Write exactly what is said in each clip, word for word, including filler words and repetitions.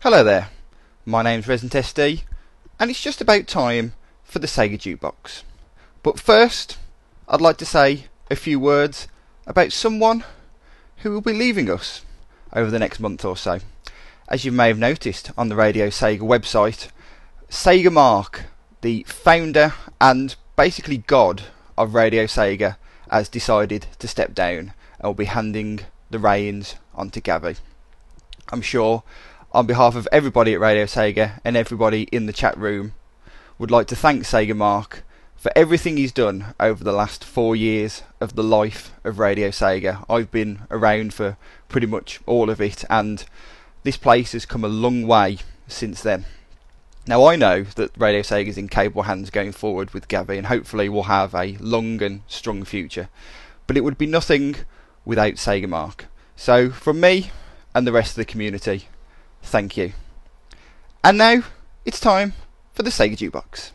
Hello there, my name's Resident S D, and it's just about time for the Sega Jukebox. But first, I'd like to say a few words about someone who will be leaving us over the next month or so. As you may have noticed on the Radio Sega website, Sega Mark, the founder and basically god of Radio Sega, has decided to step down and will be handing the reins on to Gavi. I'm sure on behalf of everybody at Radio Sega and everybody in the chat room, would like to thank Sega Mark for everything he's done over the last four years of the life of Radio Sega. I've been around for pretty much all of it, and this place has come a long way since then. Now I know that Radio Sega is in capable hands going forward with Gavi, and hopefully we'll have a long and strong future. But it would be nothing without Sega Mark. So from me and the rest of the community, thank you. And now it's time for the Sega Jukebox.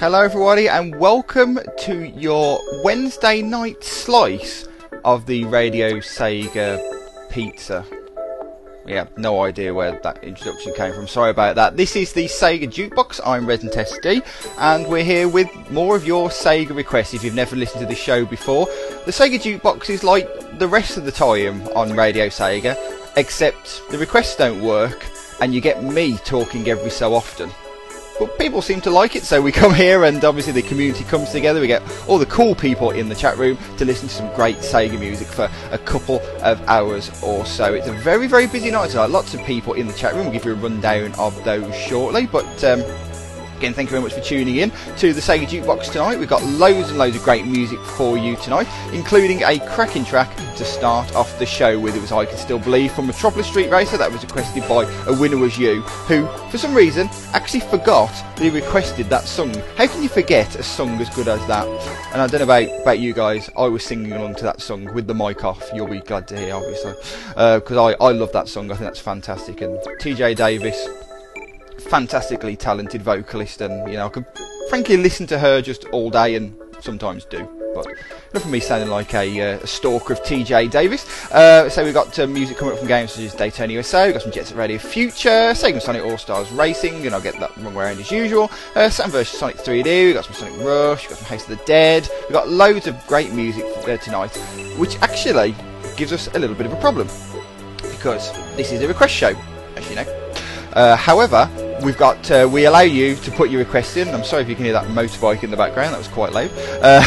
Hello everybody and welcome to your Wednesday night slice of the Radio Sega pizza. Yeah, no idea where that introduction came from, sorry about that. This is the Sega Jukebox, I'm Resident S D, and we're here with more of your Sega requests if you've never listened to this show before. The Sega Jukebox is like the rest of the time on Radio Sega, except the requests don't work and you get me talking every so often. But people seem to like it, so we come here and obviously the community comes together. We get all the cool people in the chat room to listen to some great Sega music for a couple of hours or so. It's a very, very busy night tonight. Lots of people in the chat room. We'll give you a rundown of those shortly. But um, again, thank you very much for tuning in to the Sega Jukebox tonight. We've got loads and loads of great music for you tonight, including a cracking track to start off the show with. It was I Can Still Believe from Metropolis Street Racer. That was requested by A Winner Was You, who, for some reason, actually forgot that he requested that song. How can you forget a song as good as that? And I don't know about, about you guys, I was singing along to that song with the mic off. You'll be glad to hear, obviously, because uh, I, I love that song. I think that's fantastic. And T J Davis, fantastically talented vocalist, and you know I could frankly listen to her just all day, and sometimes do, but enough of me sounding like a, uh, a stalker of T J Davis. Uh, so we've got uh, music coming up from games such as Daytona U S A, we've got some Jet Set Radio Future, Sega Sonic All-Stars Racing, and I'll get that wrong way around as usual, uh, Saturn versus Sonic three D, we've got some Sonic Rush, we've got some House of the Dead, we've got loads of great music uh, tonight, which actually gives us a little bit of a problem, because this is a request show, as you know. Uh, however, we've got uh, we allow you to put your requests in. I'm sorry if you can hear that motorbike in the background, that was quite loud. Uh,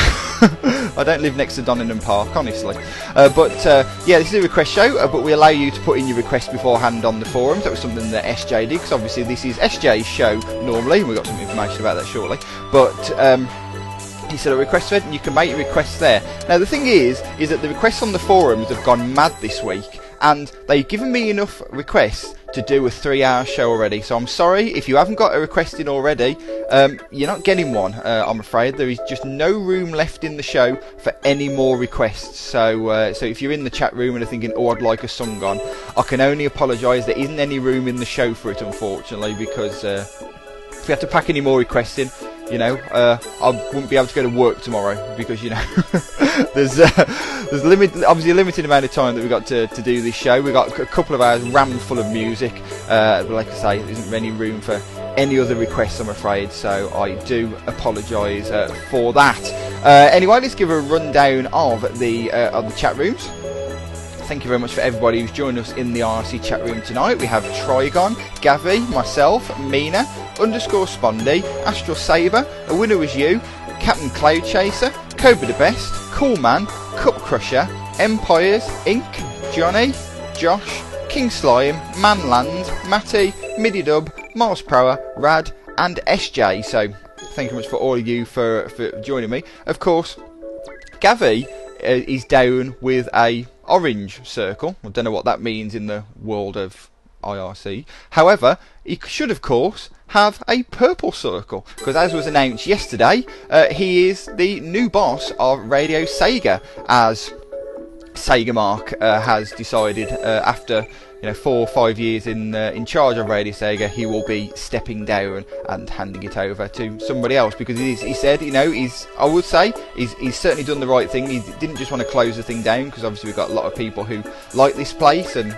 I don't live next to Donington Park, honestly. Uh, but uh, yeah, this is a request show, uh, but we allow you to put in your requests beforehand on the forums. That was something that S J did, because obviously this is S J's show normally, and we've got some information about that shortly. But um, he said a request thread, and you can make your requests there. Now the thing is, is that the requests on the forums have gone mad this week, and they've given me enough requests to do a three hour show already. So I'm sorry if you haven't got a request in already, um, you're not getting one, uh, I'm afraid. There is just no room left in the show for any more requests. So uh, so if you're in the chat room and are thinking, oh, I'd like a song on, I can only apologise, there isn't any room in the show for it, unfortunately, because uh, if we have to pack any more requests in, you know, uh, I wouldn't be able to go to work tomorrow, because, you know, there's uh, there's limit, obviously a limited amount of time that we've got to, to do this show. We've got a couple of hours rammed full of music, uh, but like I say, there isn't any room for any other requests, I'm afraid, so I do apologise uh, for that. Uh, anyway, let's give a rundown of the, uh, of the chat rooms. Thank you very much for everybody who's joined us in the R C chat room tonight. We have Trigon, Gavi, myself, Mina, underscore Spondy, Astral Saber, A Winner Was You, Captain Cloud Chaser, Cobra the Best, Cool Man, Cup Crusher, Empires, Incorporated, Johnny, Josh, King Slime, Manland, Matty, Mididub, Miles Prower, Rad, and S J. So thank you very much for all of you for, for joining me. Of course, Gavi uh, is down with a orange circle. I don't know what that means in the world of I R C. However, he should of course have a purple circle, because as was announced yesterday, uh, he is the new boss of Radio Sega, as Sega Mark uh, has decided uh, after you know four or five years in uh, in charge of Radio Sega, he will be stepping down and handing it over to somebody else, because he, is, he said, you know, he's I would say he's, he's certainly done the right thing. He didn't just want to close the thing down, because obviously we've got a lot of people who like this place and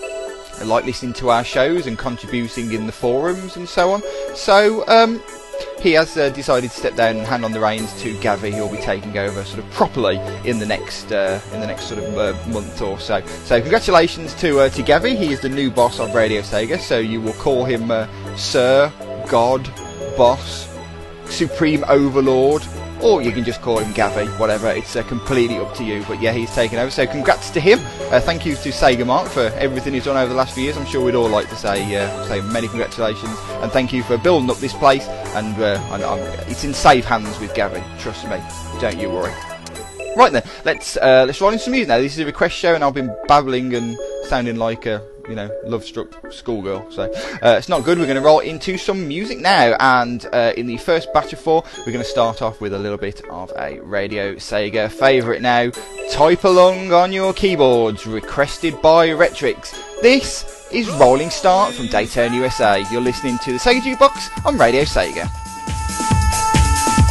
like listening to our shows and contributing in the forums and so on. So um, he has uh, decided to step down and hand on the reins to Gavi, who will be taking over sort of properly in the next uh, in the next sort of uh, month or so. So congratulations to uh, to Gavi. He is the new boss of Radio Sega. So you will call him uh, Sir, God, Boss, Supreme Overlord, or you can just call him Gavi, whatever. It's uh, completely up to you. But yeah, he's taken over. So congrats to him. Uh, thank you to Sega Mark for everything he's done over the last few years. I'm sure we'd all like to say uh, say many congratulations, and thank you for building up this place. And uh, I'm, I'm, it's in safe hands with Gavi. Trust me. Don't you worry. Right then, let's uh, let's roll in some music now. This is a request show, and I've been babbling and sounding like a you know love-struck schoolgirl. So uh, it's not good. We're going to roll into some music now, and uh, in the first batch of four, we're going to start off with a little bit of a Radio Sega favourite now. Type along on your keyboards, requested by Retrix. This is Rolling Start from Daytona U S A. You're listening to the Sega Jukebox on Radio Sega.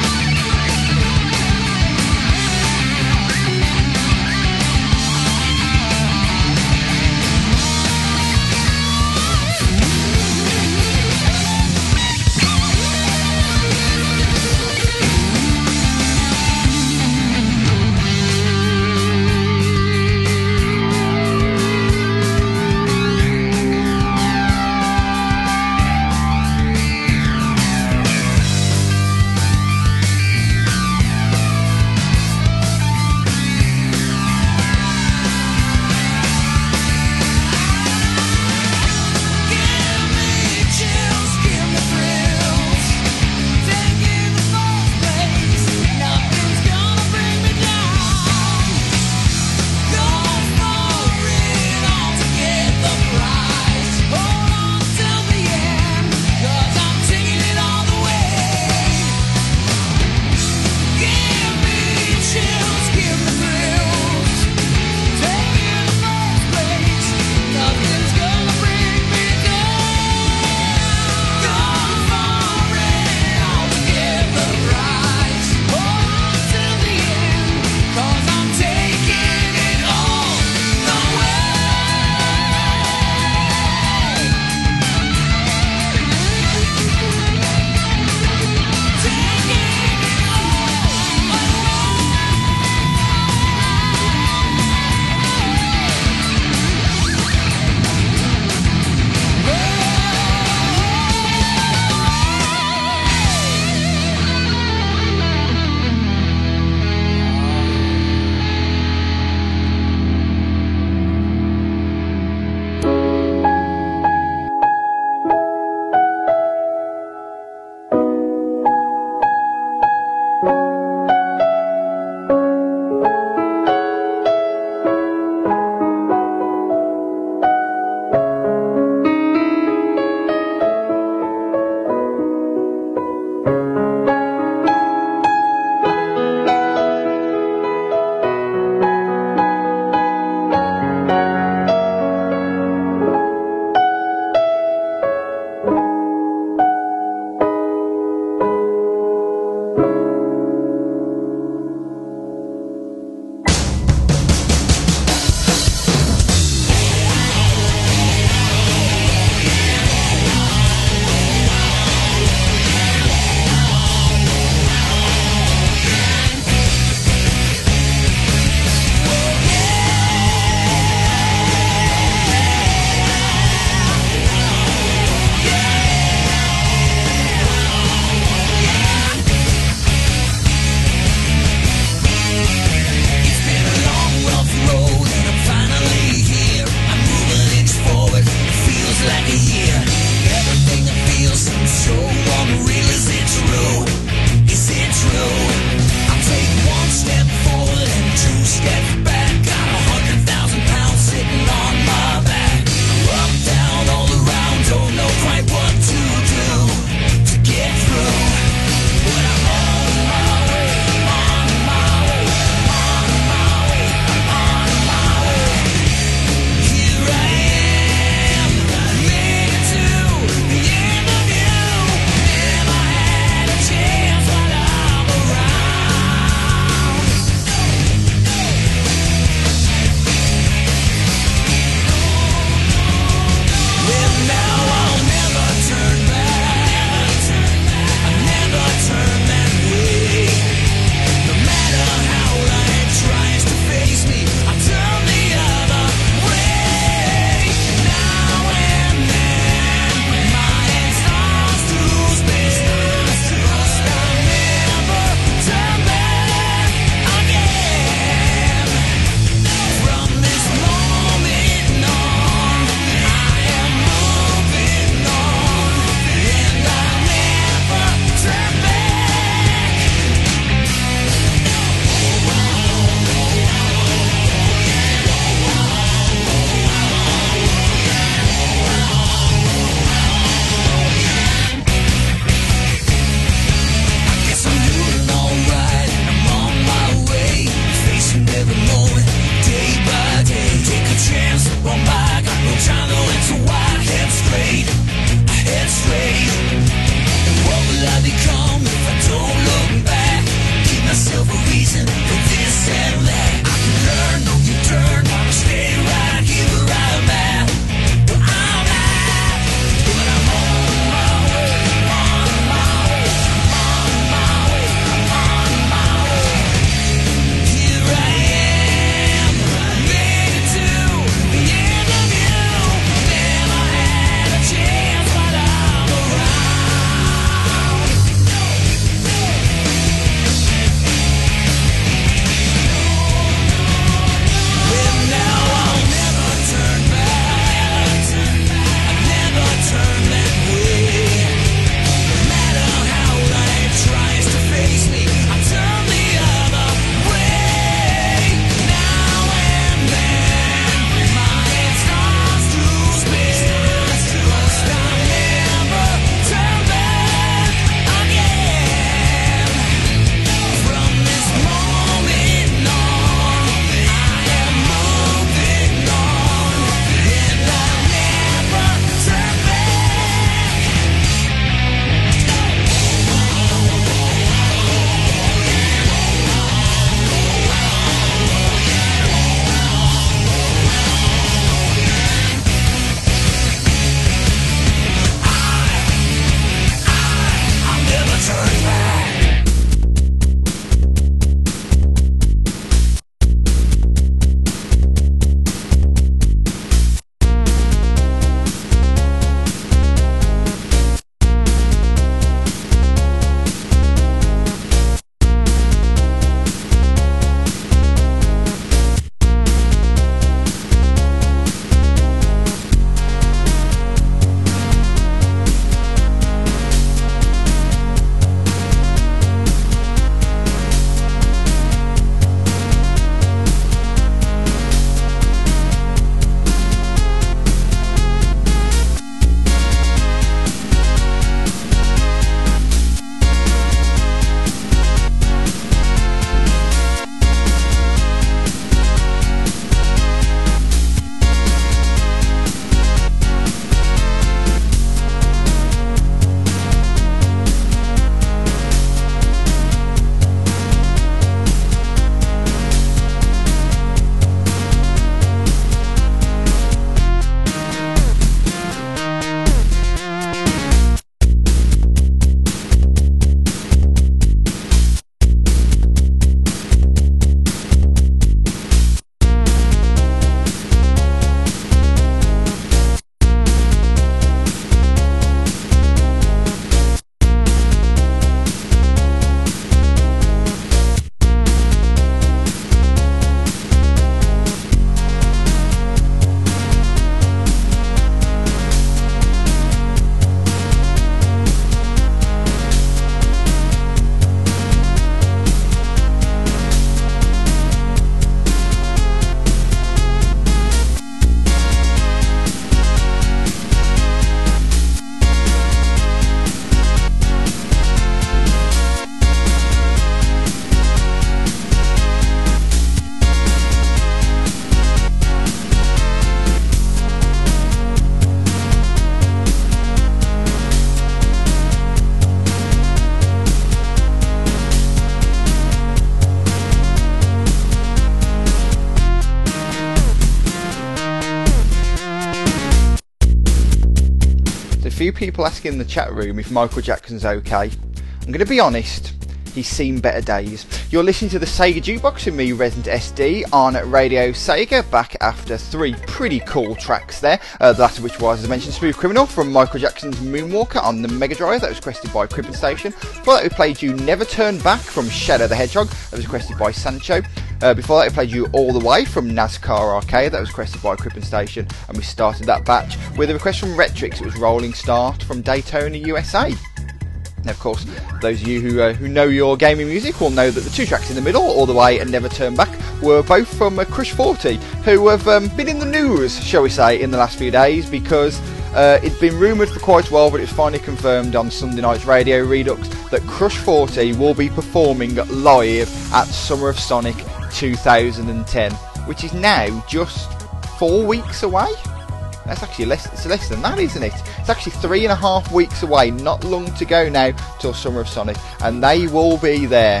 few people asking in the chat room if Michael Jackson's okay. I'm going to be honest, he's seen better days. You're listening to the Sega Jukebox with me, Resident S D, on Radio Sega, back after three pretty cool tracks there, uh, the latter of which was, as I mentioned, Smooth Criminal from Michael Jackson's Moonwalker on the Mega Drive, that was requested by Crippen Station. Before that we played you Never Turn Back from Shadow the Hedgehog, that was requested by Sancho. Uh, before that we played you All the Way from NASCAR Arcade, that was requested by Crippen Station, and we started that batch with a request from Retrix, it was Rolling Start from Daytona U S A. Now, of course, those of you who uh, who know your gaming music will know that the two tracks in the middle, All the Way and Never Turn Back, were both from uh, Crush forty, who have um, been in the news, shall we say, in the last few days, because uh, it'd been rumoured for quite a while, but it was finally confirmed on Sunday night's Radio Redux that Crush forty will be performing live at Summer of Sonic two thousand ten, which is now just four weeks away. That's actually less, it's less than that, isn't it? It's actually three and a half weeks away, not long to go now till Summer of Sonic, and they will be there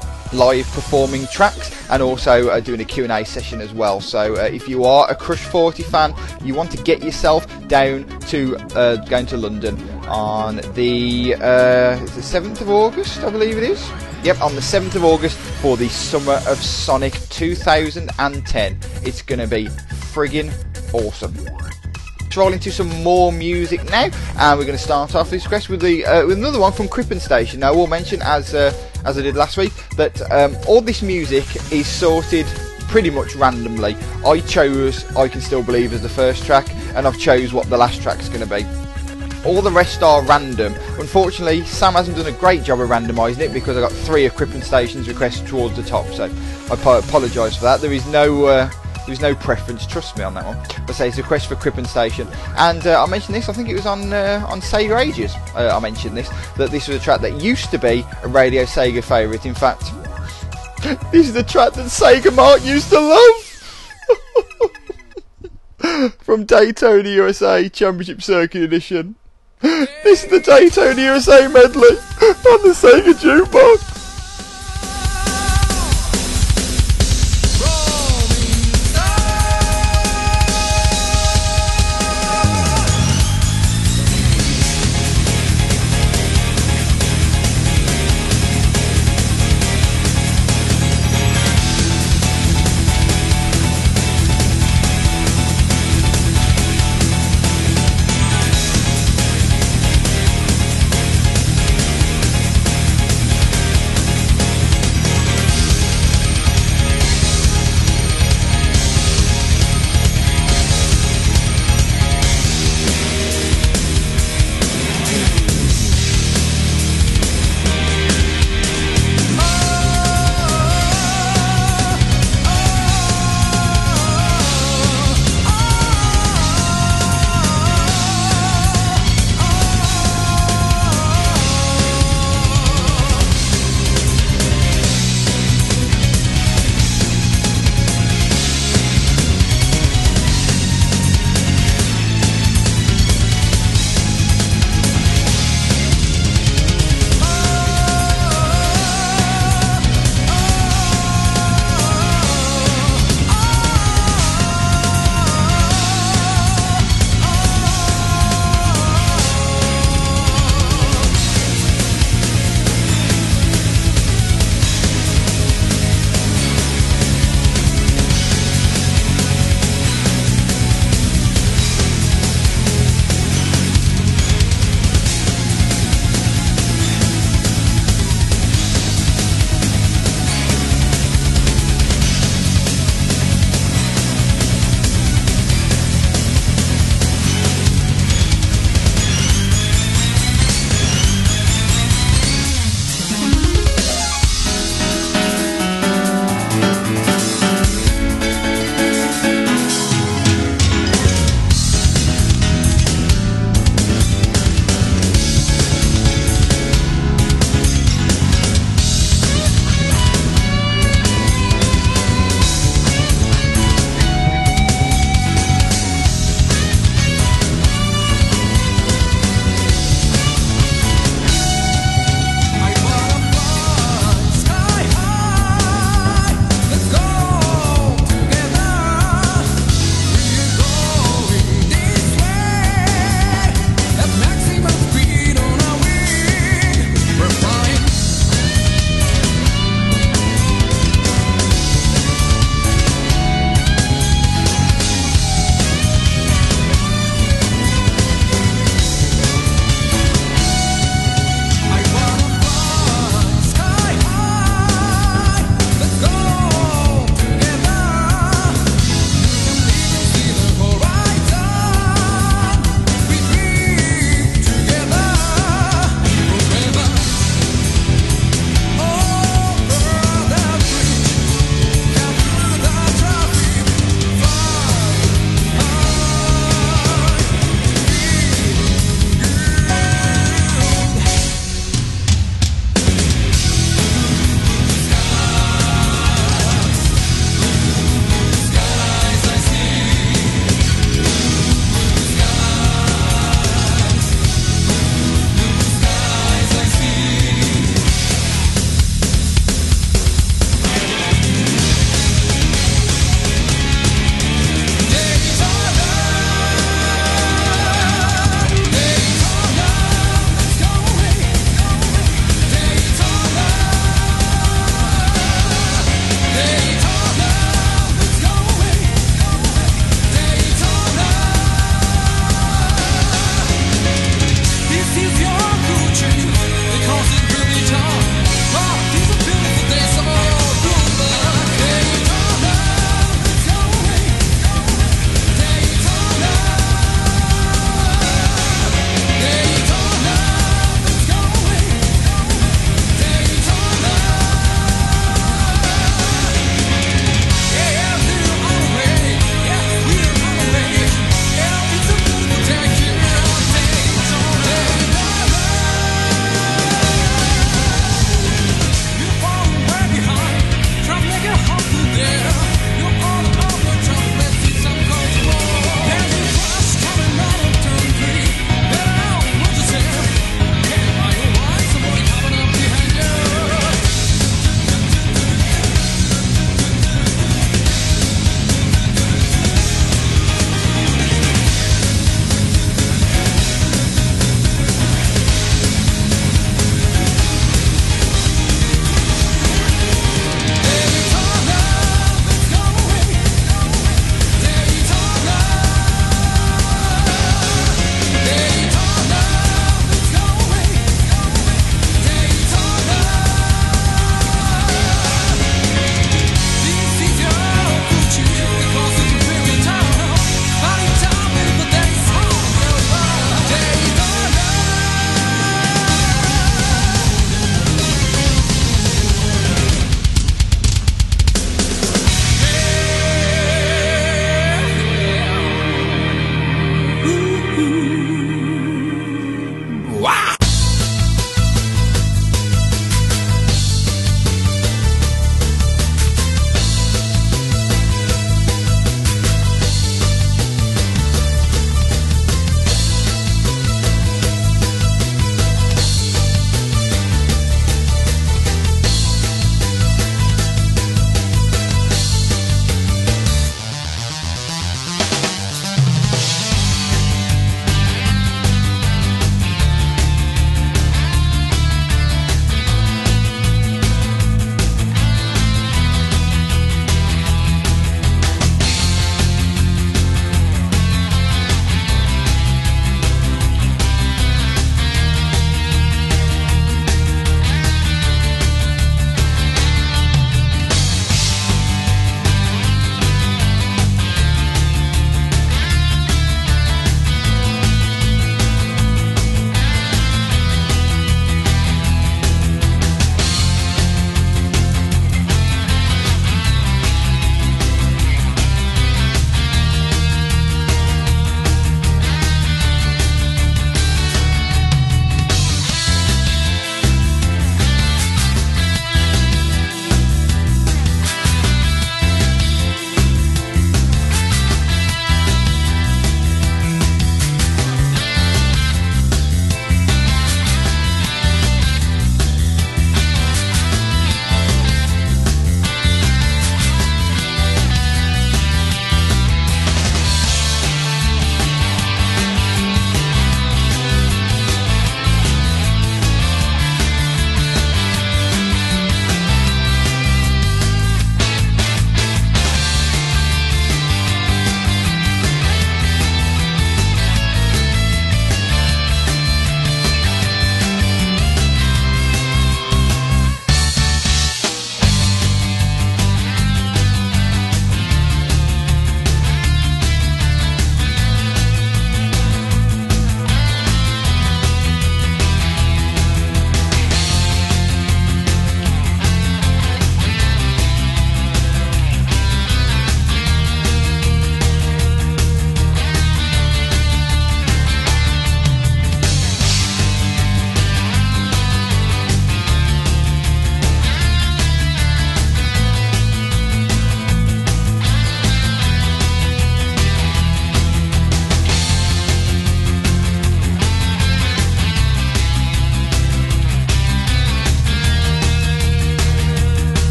live performing tracks and also uh, doing a Q and A session as well. So uh, if you are a Crush forty fan, you want to get yourself down to uh, going to London on the, uh, the seventh of August, I believe it is. Yep, on the seventh of August for the Summer of Sonic two thousand ten. It's going to be friggin' awesome. Roll into some more music now, and we're going to start off this request with the uh, with another one from Crippen Station. Now, I will mention, as uh, as I did last week, that um, all this music is sorted pretty much randomly. I chose I Can Still Believe as the first track, and I've chose what the last track's going to be. All the rest are random. Unfortunately, Sam hasn't done a great job of randomising it because I got three of Crippen Station's requests towards the top, so I apologise for that. There is no. Uh, There's no preference, trust me on that one. But say it's a request for Crippen Station, and uh, I mentioned this. I think it was on uh, on Sega Ages. Uh, I mentioned this that this was a track that used to be a Radio Sega favourite. In fact, this is the track that Sega Mark used to love from Daytona U S A Championship Circuit Edition. This is the Daytona U S A medley on the Sega Jukebox.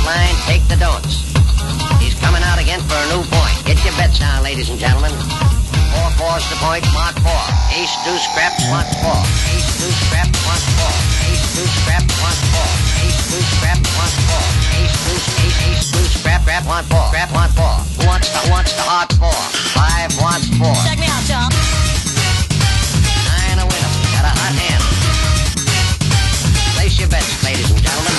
line, take the don'ts. He's coming out again for a new point. Get your bets now, ladies and gentlemen. Four fours to point, mark four. Ace, deuce, scrap, mark four. Ace, deuce, scrap, mark four. Ace, deuce, scrap, mark four. Ace, deuce, scrap, mark four. Ace, deuce, ace, ace, deuce, scrap, scrap, one, four. Scrap, one, four. Who wants the, who wants the hard four? Five wants four. Check me out, Tom. Nine a winner. Got a hot hand. Place your bets, ladies and gentlemen.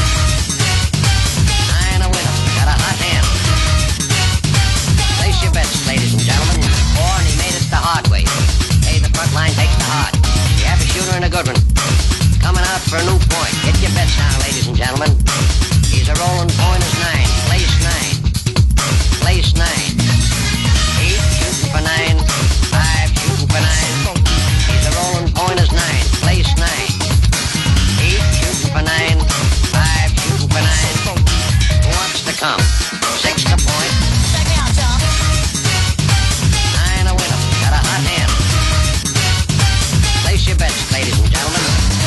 Nine a winner. Got a hot hand. Place your bets, ladies and gentlemen. Four, and he made it the hard way. Hey, the front line takes the hard. You have a shooter and a good one. Coming out for a new point. Get your bets now, ladies and gentlemen. He's a rolling point is nine. Place nine. Place nine. Eight shooting for nine. Five shooting for nine. He's a rolling point is nine. Place nine. Eight shooting for nine. Five shooting for nine. Who wants to come? Six to point. Check me out, Tom. Nine a winner. Got a hot hand. Place your bets, ladies and gentlemen.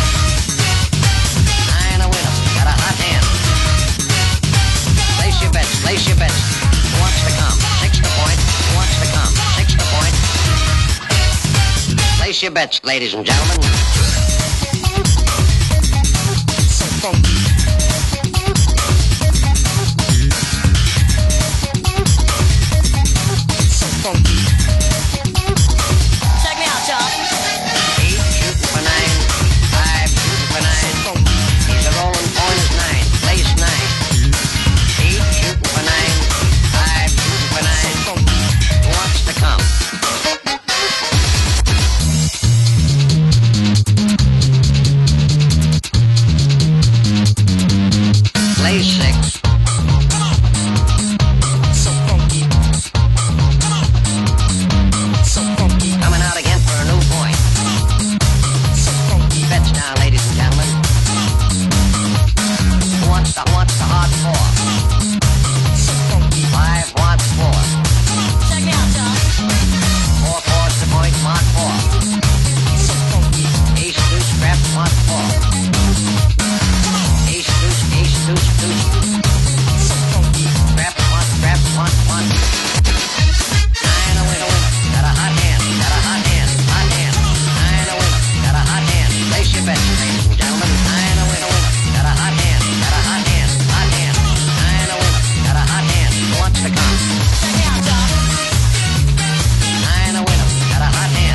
Nine a winner. Got a hot hand. Place your bets. Place your bets. Who wants to come? Six to point. Who wants to come? Six to point. Place your bets, ladies and gentlemen. So funky. So funky. Check me out, Tom. Eight shooting for nine. Five shooting for nine. He's a rolling point is nine. Place nine. Eight shooting for nine. Five shooting for nine. Who wants to come? Place six. So funky. So funky. Coming out again for a new point. So funky. Bets now, ladies and gentlemen. Who wants the, who wants the hard four? So funky. Five wants four. Check me out, Tom. Four fours to point, mark four. So funky. Ace, deuce, scrap, mark four. Ace, deuce, ace, deuce, deuce. So funky. Scrap, one, scrap, one, one. Nine a winner, winner. Got a hot hand, got a hot hand, hot hand. Nine a winner, got a hot hand. Place your bets, ladies and gentlemen. Nine a winner, winner. Got a hot hand, got a hot hand, hot hand. Nine a winner, got a hot hand. Who wants to come? Check me out, Tom. Nine a winner, got a hot hand.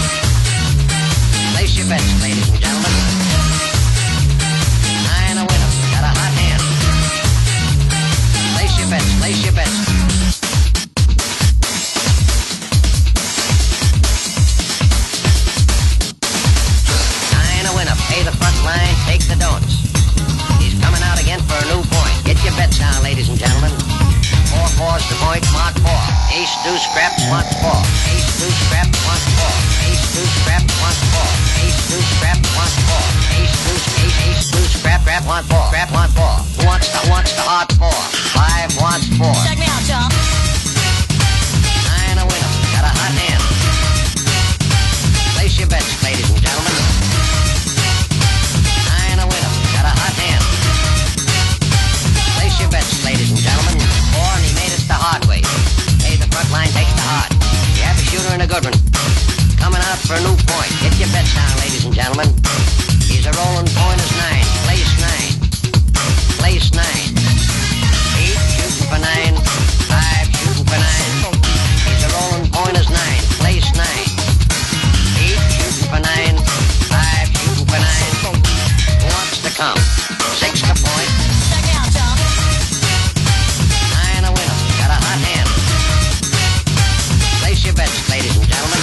Place your bets, ladies and gentlemen. Nine a winner, got a hot hand. Place your bets, place your bets. Nine a winner, pay the front line, take the don'ts. He's coming out again for a new point. Get your bets now, ladies and gentlemen. Four fours to point, mark four. Ace, deuce, scrap, mark four. Ace, deuce, scrap, mark four. Ace, deuce, scrap, mark four. Ace, deuce, scrap, mark four. Ace, deuce, ace, ace, deuce, scrap, scrap, one, four. Scrap, one, four. Who wants the, who wants the hard four? Five wants four. Check me out, Tom. Nine a winner. Got a hot hand. Place your bets, ladies and gentlemen. Nine a winner. Got a hot hand. Place your bets, ladies and gentlemen. Four, and he made it the hard way. Hey, the front line takes the hard. You have a shooter and a good one. Coming out for a new point. Get your bets now, ladies and gentlemen. He's a rolling point is nine. Place nine. Place nine. Eight shooting for nine. Five shooting for nine. He's a rolling point is nine. Place nine. Eight shooting for nine. Five shooting for nine. Who wants to come? Six to point. Check me out, Tom. Nine a winner. Got a hot hand. Place your bets, ladies and gentlemen.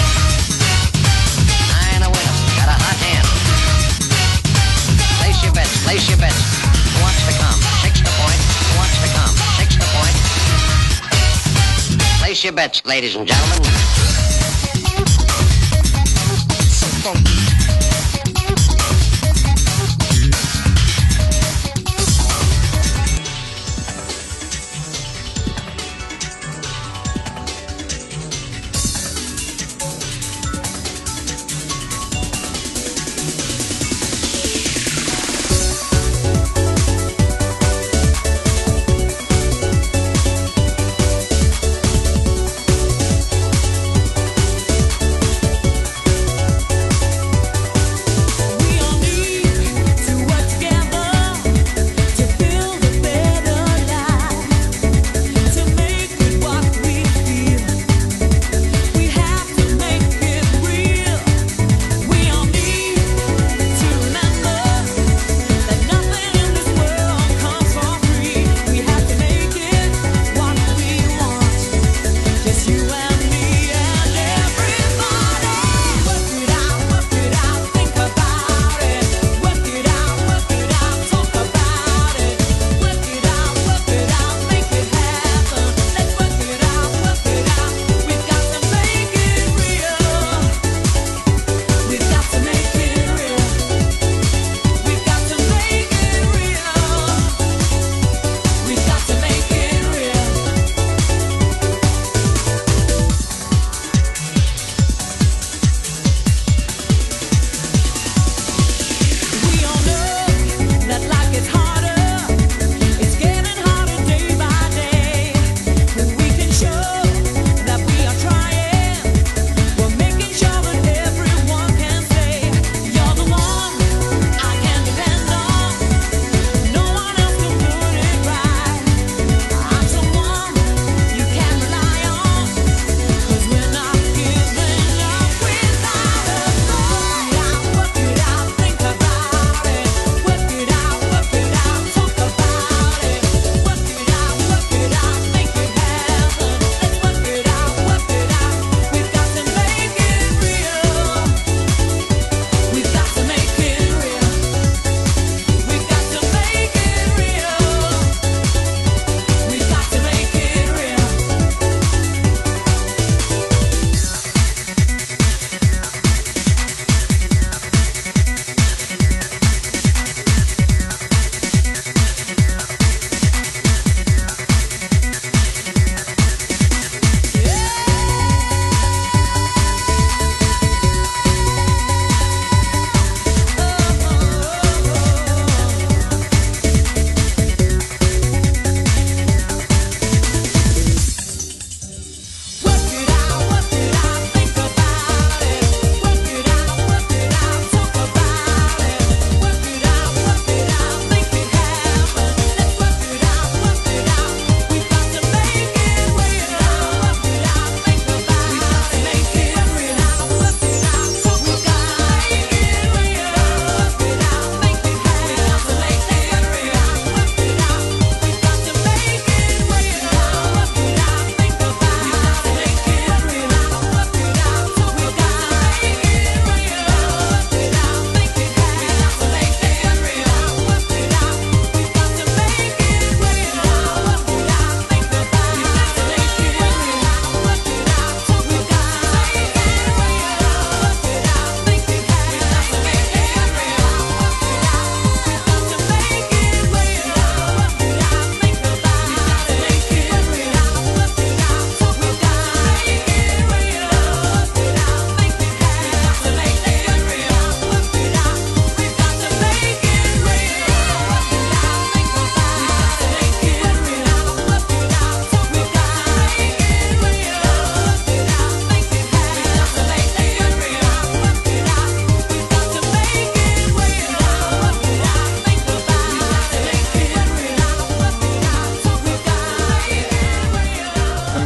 Nine a winner. Got a hot hand. Place your bets. Place your bets. Who wants to come? Six to point. Who wants to come? Six to point. Place your bets, ladies and gentlemen. So funky.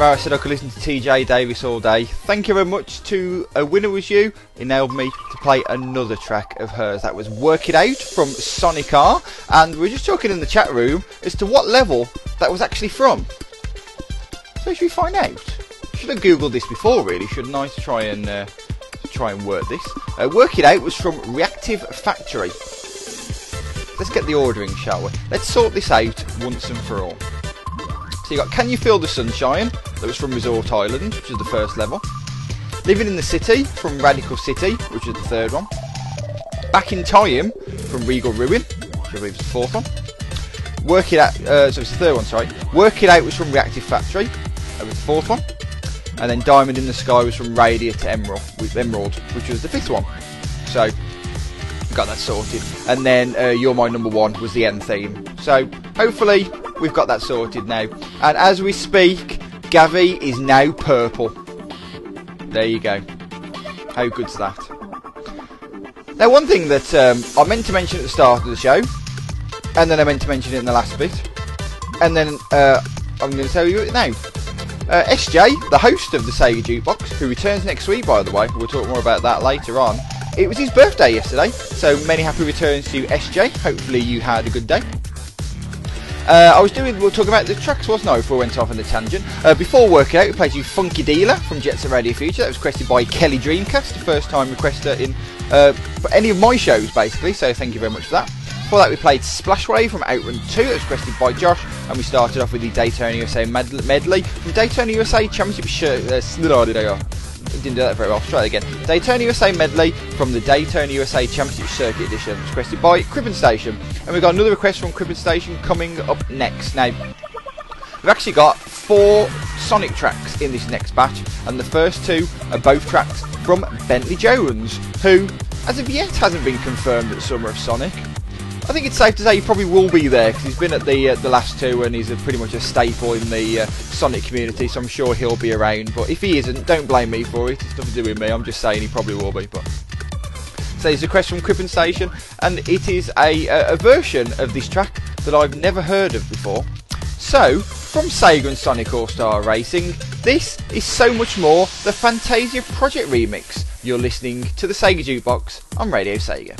Remember I said I could listen to T J Davis all day. Thank you very much to A Winner Was You. It enabled me to play another track of hers. That was Work It Out from Sonic R. And we were just talking in the chat room as to what level that was actually from. So should we find out? Should have googled this before really, shouldn't I, to try and uh, to try and work this. Uh, Work It Out was from Reactive Factory. Let's get the ordering, shall we? Let's sort this out once and for all. So you got Can You Feel the Sunshine? That was from Resort Island, which is the first level. Living in the City from Radical City, which is the third one. Back in Time from Regal Ruin, which I believe is the fourth one. Work It Out, uh, so it's the third one, sorry. Work It Out was from Reactive Factory, that was the fourth one. And then Diamond in the Sky was from Radiant Emerald, with Emerald, which was the fifth one. So, got that sorted. And then uh, You're My Number One was the end theme. So, hopefully, we've got that sorted now. And as we speak, Gavi is now purple. There you go. How good's that? Now, one thing that um, I meant to mention at the start of the show, and then I meant to mention it in the last bit, and then uh, I'm going to tell you it now. Uh, S J, the host of the Sega Jukebox, who returns next week, by the way, we'll talk more about that later on. It was his birthday yesterday, so many happy returns to S J. Hopefully you had a good day. Uh, I was doing, we were talking about the tracks, wasn't I, before we went off on the tangent. Uh, before Work It Out, we played you Funky Dealer from Jet Set Radio Future. That was requested by Kelly Dreamcast, the first time requester in uh, for any of my shows, basically, so thank you very much for that. Before that, we played Splashwave from Outrun two, that was requested by Josh, and we started off with the Daytona U S A medley from Daytona U S A Championship shirt. Uh, didn't do that very well, let's try it again. Daytona U S A medley from the Daytona U S A Championship Circuit Edition, requested by Cribbin Station. And we've got another request from Cribbin Station coming up next. Now, we've actually got four Sonic tracks in this next batch, and the first two are both tracks from Bentley Jones, who, as of yet, hasn't been confirmed at Summer of Sonic. I think it's safe to say he probably will be there, because he's been at the uh, the last two and he's a, pretty much a staple in the uh, Sonic community, so I'm sure he'll be around. But if he isn't, don't blame me for it. It's nothing to do with me. I'm just saying he probably will be. But so there's a request from Cribbin Station, and it is a, a, a version of this track that I've never heard of before. So, from Sega and Sonic All-Star Racing, this is So Much More, the Fantasia Project remix. You're listening to the Sega Jukebox on Radio Sega.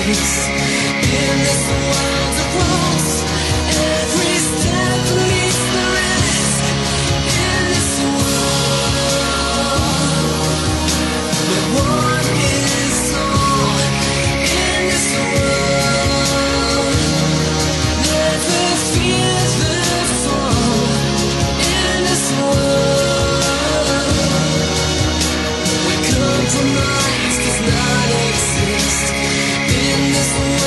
place. In this world of wrongs, every step leads the rest. In this world, the one is all. In this world, never fear the fall. In this world, where compromise does not exist. In this world.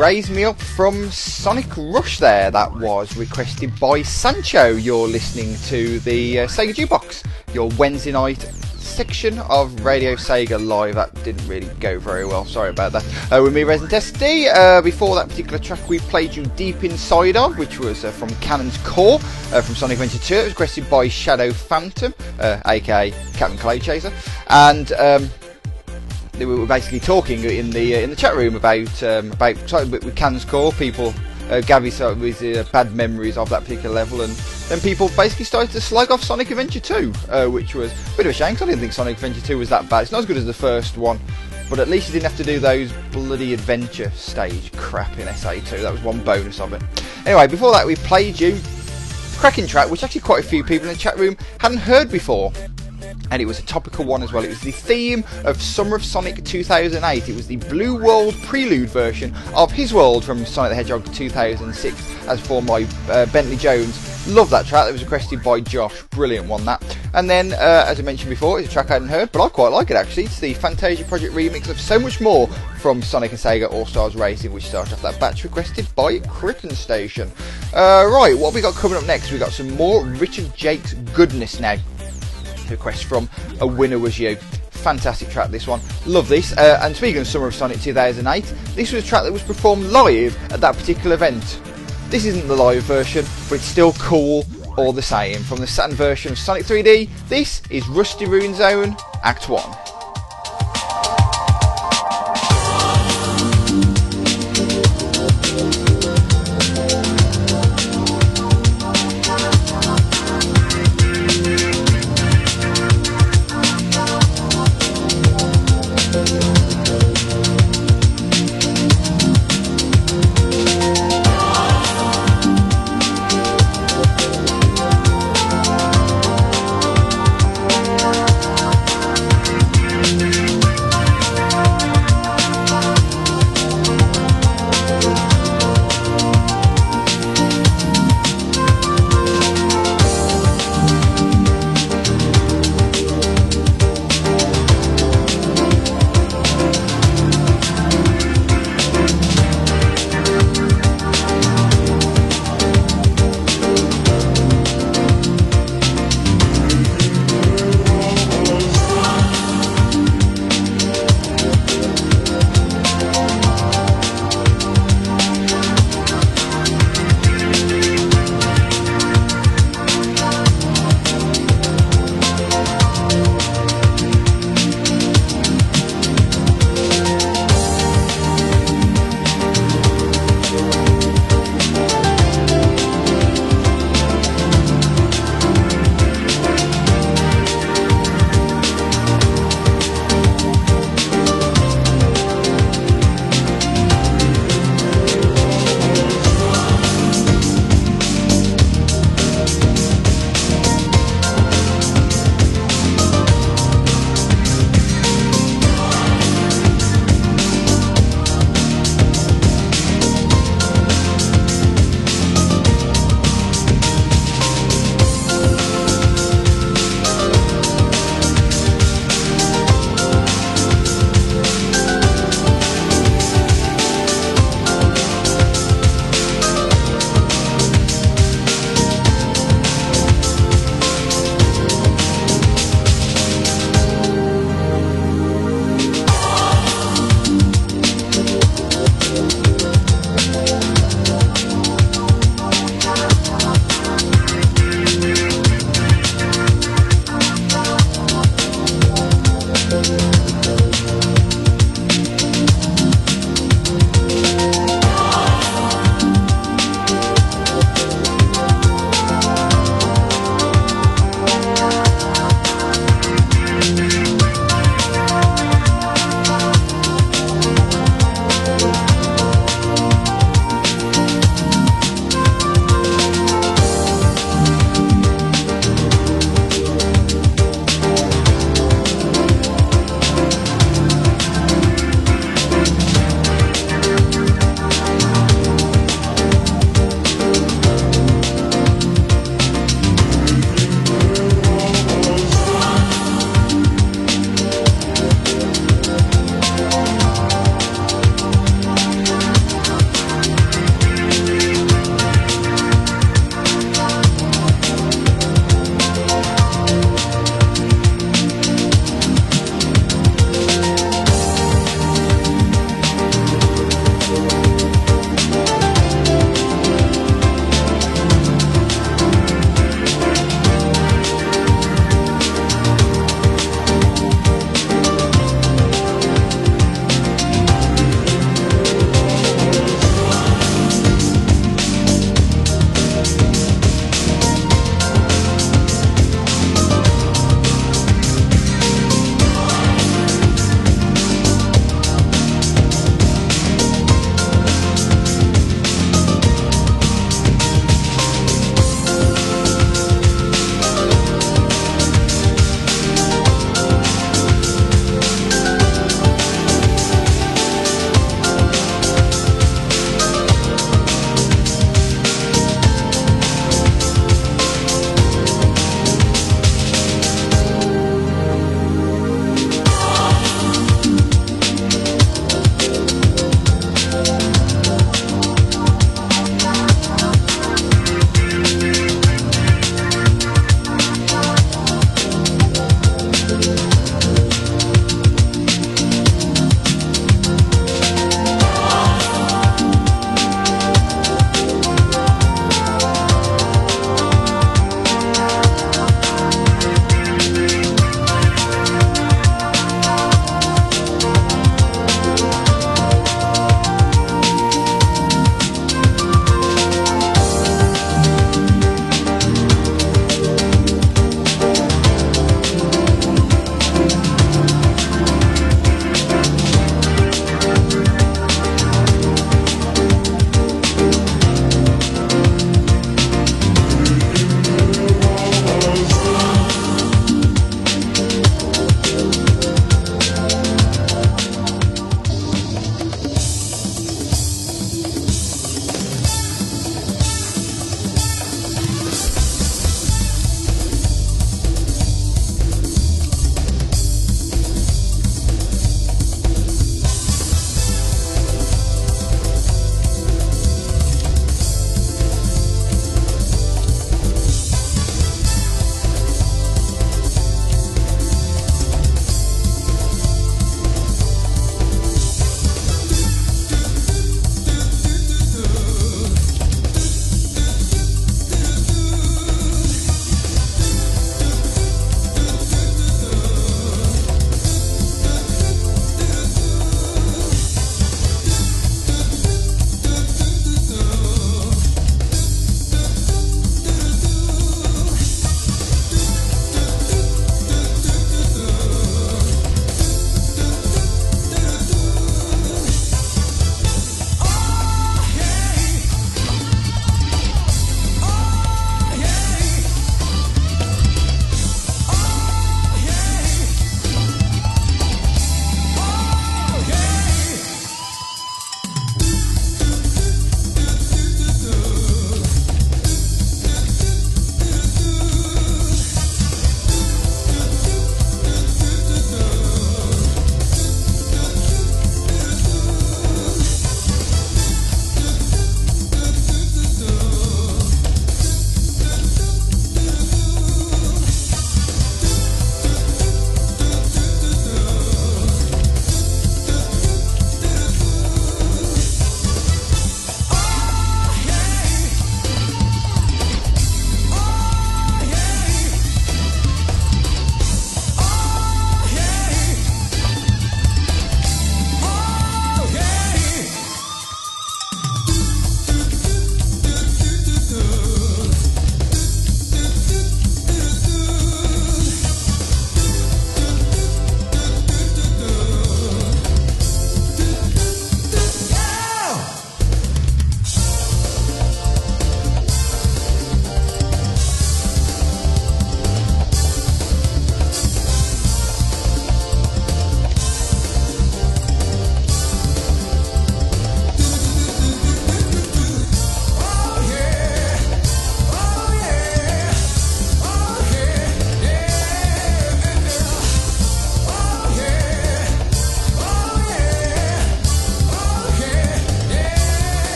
Raise Me Up from Sonic Rush there. That was requested by Sancho. You're listening to the uh, Sega Jukebox, your Wednesday night section of Radio Sega Live. That didn't really go very well, sorry about that. Uh, with me, Resident S D. Uh, before that particular track, we played you Deep Inside Of, which was uh, from Cannon's Core, uh, from Sonic Adventure two. It was requested by Shadow Phantom, uh, aka Captain Cloud Chaser. And um, we were basically talking in the uh, in the chat room about um, about with Cannon's Core. People, uh, Gabby started with uh, bad memories of that particular level, and then people basically started to slag off Sonic Adventure two, uh, which was a bit of a shame because I didn't think Sonic Adventure two was that bad. It's not as good as the first one, but at least you didn't have to do those bloody adventure stage crap in S A two. That was one bonus of it. Anyway, before that we played you cracking track, which actually quite a few people in the chat room hadn't heard before. And it was a topical one as well. It was the theme of Summer of Sonic two thousand eight. It was the Blue World Prelude version of His World from Sonic the Hedgehog two thousand six, as for my uh, Bentley Jones. Love that track. That was requested by Josh. Brilliant one, that. And then, uh, as I mentioned before, it's a track I hadn't heard, but I quite like it actually. It's the Fantasia Project remix of So Much More from Sonic and Sega All-Stars Racing, which started off that batch, requested by Critten Station. Uh, right, what have we got coming up next? We've got some more Richard Jake's goodness now. Request from A Winner Was You. Fantastic track, this one. Love this. Uh, and speaking of Summer of Sonic two thousand eight, this was a track that was performed live at that particular event. This isn't the live version, but it's still cool all the same. From the Saturn version of Sonic three D, this is Rusty Rune Zone, Act one.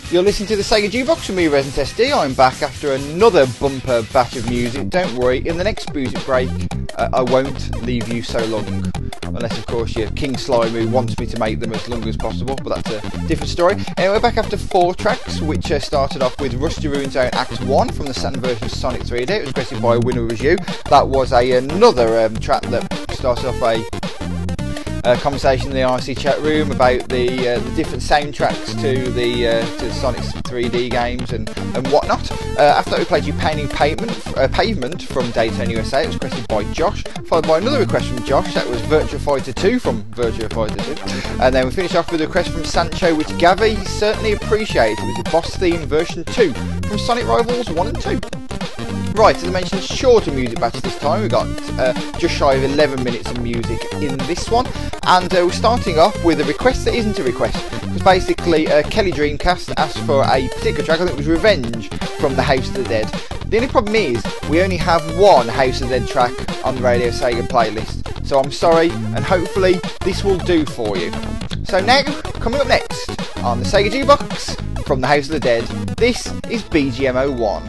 You're listening to the Sega Jukebox with me, Resident S D. I'm back after another bumper batch of music. Don't worry, in the next music break, uh, I won't leave you so long. Unless, of course, you're King Slime who wants me to make them as long as possible, but that's a different story. Anyway, we're back after four tracks, which uh, started off with Rusty Ruin Zone Act one from the Saturn version of Sonic three D. It was requested by Winner Was You. That was a, another um, track that started off a Uh, conversation in the I C chat room about the uh, the different soundtracks to the uh, to the Sonic three D games and and whatnot. Uh, after that, we played you Painting Pavement uh, Pavement from Daytona U S A. It was requested by Josh, followed by another request from Josh. That was Virtua Fighter two from Virtua Fighter two, and then we finished off with a request from Sancho, which Gavi certainly appreciated. It was the boss theme version two from Sonic Rivals one and two. Right, as I mentioned, shorter music batch this time. We've got uh, just shy of eleven minutes of music in this one, and uh, we're starting off with a request that isn't a request, because basically uh, Kelly Dreamcast asked for a particular track. I think it was Revenge from the House of the Dead. The only problem is we only have one House of the Dead track on the Radio Sega playlist, so I'm sorry, and hopefully this will do for you. So now, coming up next on the Sega Jukebox from the House of the Dead, this is B G M zero one.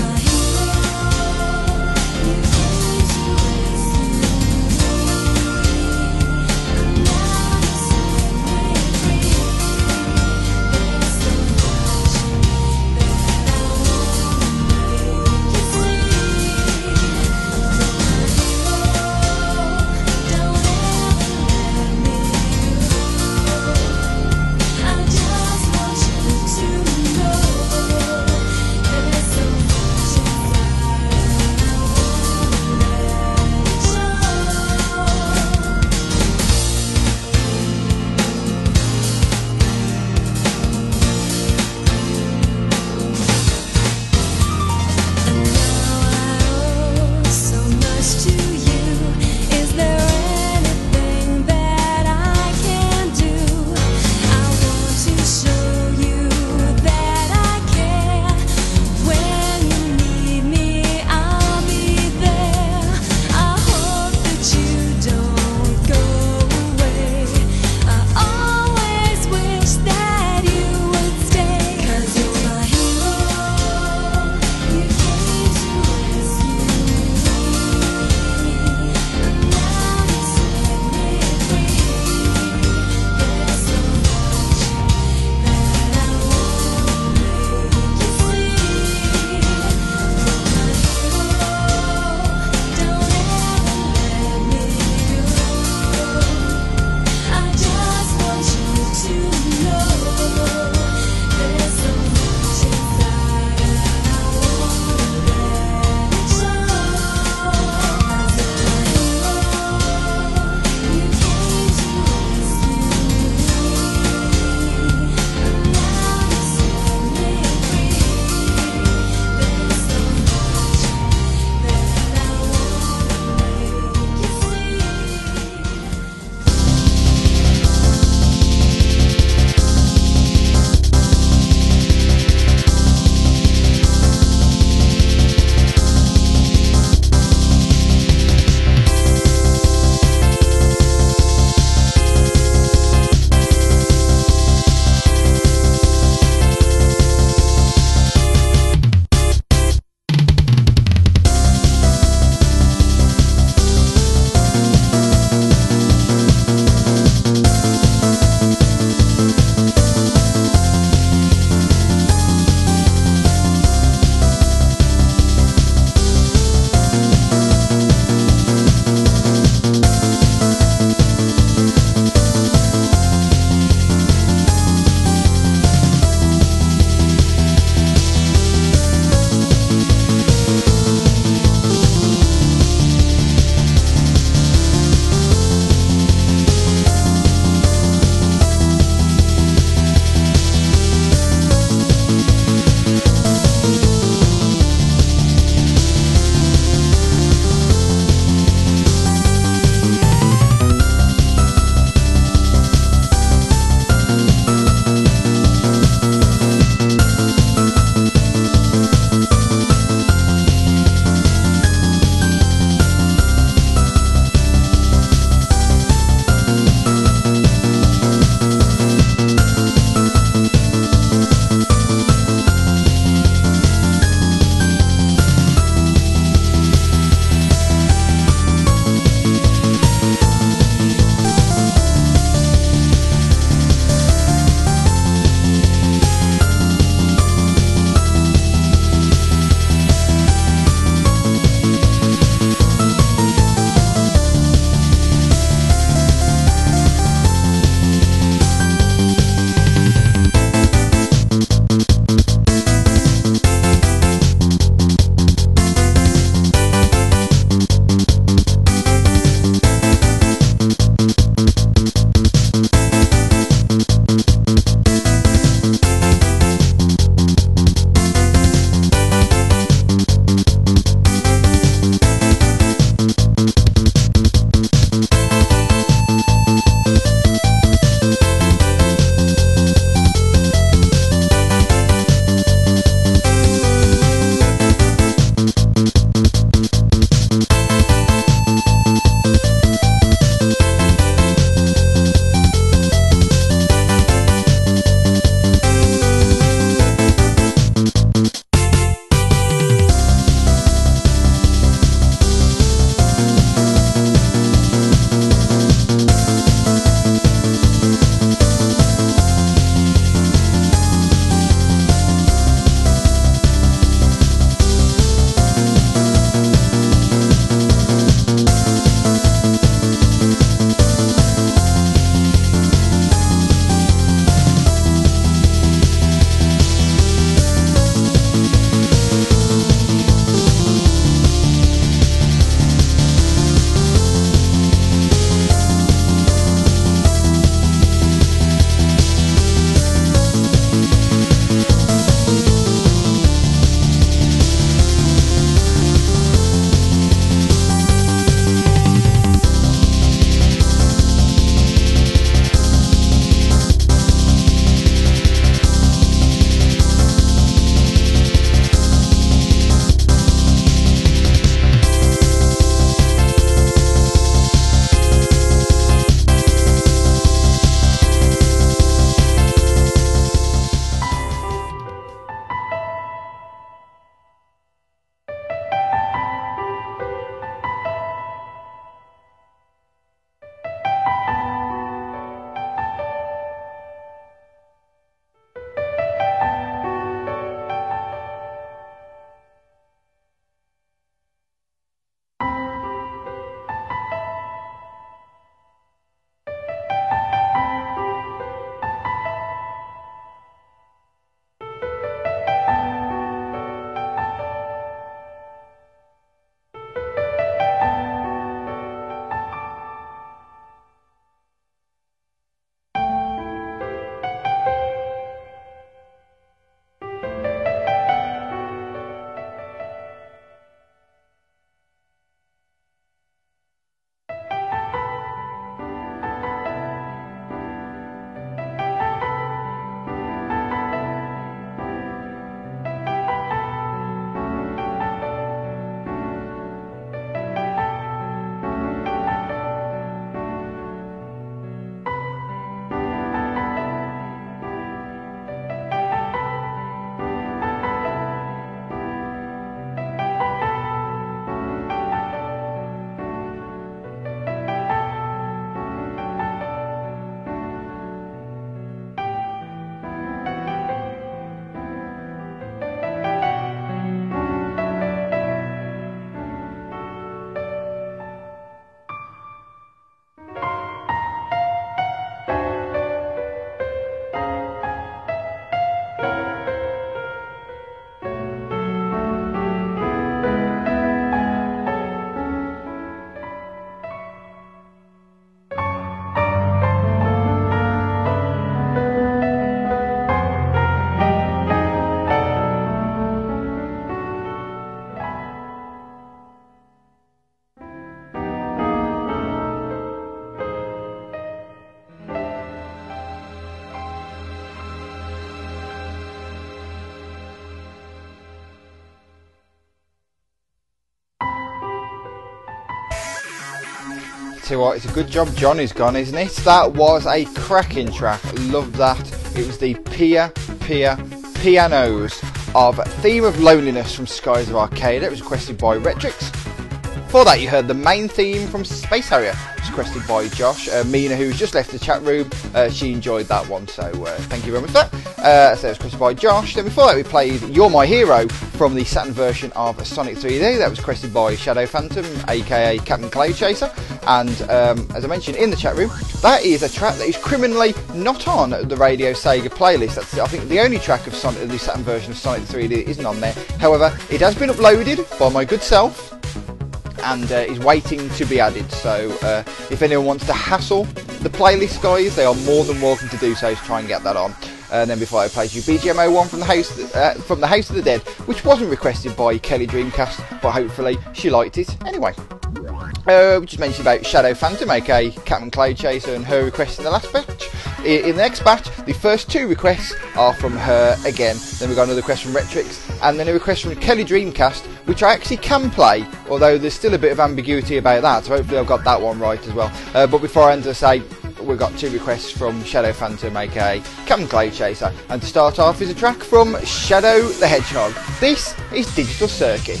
tell you what, it's a good job John is gone, isn't it? That was a cracking track. Love that. It was the Pia Pia Pianos of Theme of Loneliness from Skies of Arcadia. It was requested by Retrix. Before that, you heard the main theme from Space Harrier. It was requested by Josh. Uh, Mina, who's just left the chat room, uh, she enjoyed that one, so uh, thank you very much for that. Uh, so it was requested by Josh. Then before that, we played You're My Hero from the Saturn version of Sonic three D. That was requested by Shadow Phantom, aka Captain Cloud Chaser. And um, as I mentioned in the chat room, that is a track that is criminally not on the Radio Sega playlist. That's, I think, the only track of Sonic, the Saturn version of Sonic three D that isn't on there. However, it has been uploaded by my good self and uh, is waiting to be added. So uh, if anyone wants to hassle the playlist guys, they are more than welcome to do so to try and get that on. And then before I played you B G M O one from the House uh, from the House of the Dead, which wasn't requested by Kelly Dreamcast, but hopefully she liked it anyway. Uh, we just mentioned about Shadow Phantom, aka Captain Cloud Chaser, and her request in the last batch. In the next batch, the first two requests are from her again. Then we've got another request from Retrix, and then a request from Kelly Dreamcast, which I actually can play, although there's still a bit of ambiguity about that, so hopefully I've got that one right as well. Uh, but before I end, to say, we've got two requests from Shadow Phantom, aka Captain Cloud Chaser, and to start off is a track from Shadow the Hedgehog. This is Digital Circuit.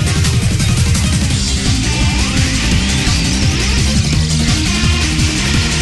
We'll be right back.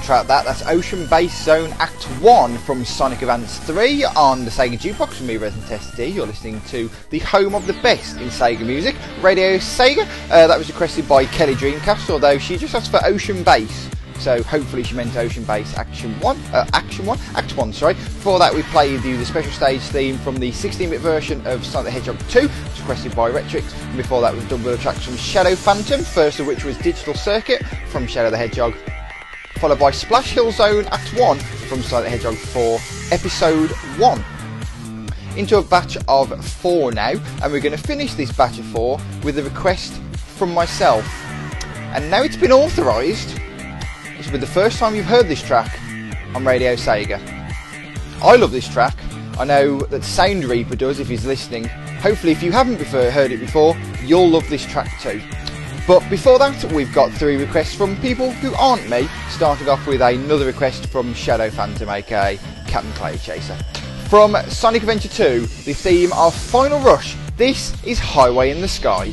soundtrack that, that's Ocean Base Zone Act one from Sonic Advance three on the Sega Jukebox from me, Resident S D. You're listening to the home of the best in Sega music, Radio Sega. Uh, that was requested by Kelly Dreamcast, although she just asked for Ocean Base. So hopefully she meant Ocean Base Action one, uh, Action one, Act one, sorry. Before that we played you the special stage theme from the sixteen bit version of Sonic the Hedgehog two, which was requested by Retrix. And before that we've done with tracks from Shadow Phantom, first of which was Digital Circuit from Shadow the Hedgehog, followed by Splash Hill Zone Act one from Sonic the Hedgehog four, Episode one. Into a batch of four now, and we're going to finish this batch of four with a request from myself. And now it's been authorised. This will be the first time you've heard this track on Radio Sega. I love this track. I know that Sound Reaper does if he's listening. Hopefully if you haven't before, heard it before, you'll love this track too. But before that, we've got three requests from people who aren't me, starting off with another request from Shadow Phantom, aka Captain Cloud Chaser. From Sonic Adventure two, the theme of Final Rush, this is Highway in the Sky.